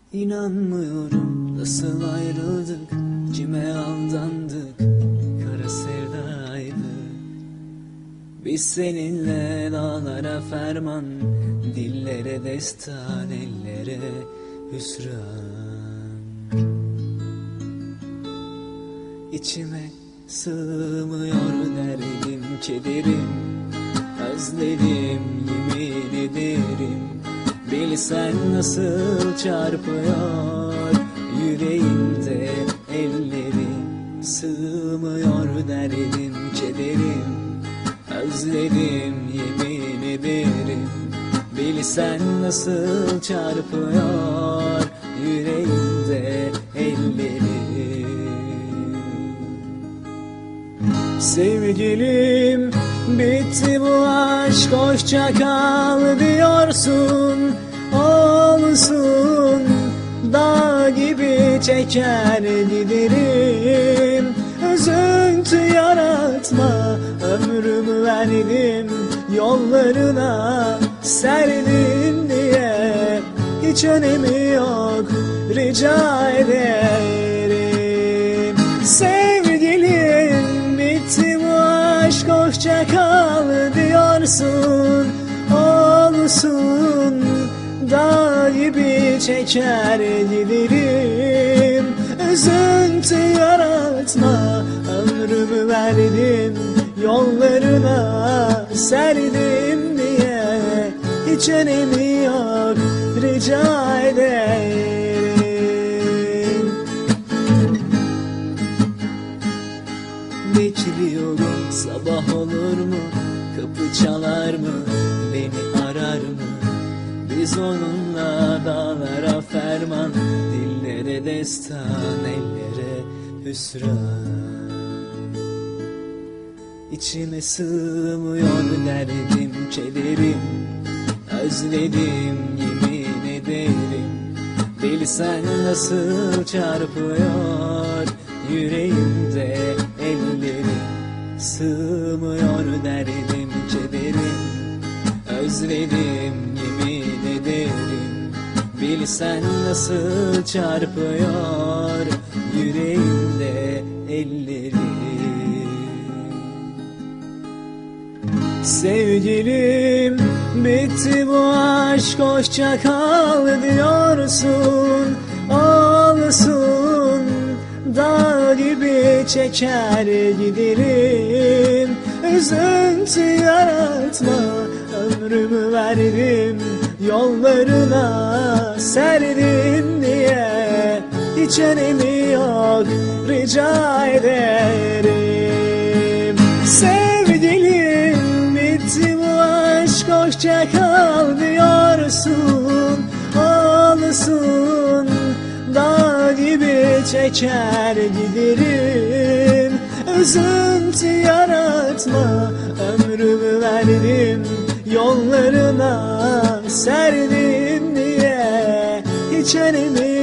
İnanmıyorum nasıl ayrıldık, kime aldandık, kara sevdaydı. Biz seninle dağlara ferman, dillere destan, ellere hüsran. İçime sığmıyor derdim, kederim, özledim, yemin ederim. Bilsen nasıl çarpıyor yüreğimde ellerin, sığmıyor derdim, kederim, özledim, yemin ederim. Bilsen nasıl çarpıyor yüreğimde ellerin. Sevgilim, bitti bu aşk, hoşça kal diyorsun. Olsun, dağ gibi çeker giderim. Üzüntü yaratma, ömrümü verdim yollarına, serdim diye hiç önemi yok, rica ederim. Sevgilim, bitti bu aşk, hoşça kal diyorsun. Olsun, dağ gibi çeker giderim. Üzüntü yaratma, ömrümü verdim yollarına, serdim diye hiç önemi yok, rica ederim. Bekliyorum, sabah olur mu, kapı çalar mı, beni arar mı? Biz onunla dağlara ferman, dillere destan, ellere hüsran. İçime sığmıyor derdim, kederim, özledim, yemin ederim. Bilsen nasıl çarpıyor yüreğimde ellerim, sığmıyor derdim, kederim, özledim, yemin ederim. Bilsen nasıl çarpıyor yüreğimde ellerim. Sevgilim, bitti bu aşk, hoşça kal diyorsun. Olsun, dağ gibi çeker giderim. Üzüntü yaratma, ömrümü verdim yollarına, serdim diye hiç önemi yok, rica ederim. Sevgilim, bitti bu aşk, hoşça kal diyorsun. Olsun, dağ gibi çeker giderim. Üzüntü yaratma, ömrümü verdim yollarına, serdim diye hiç önemi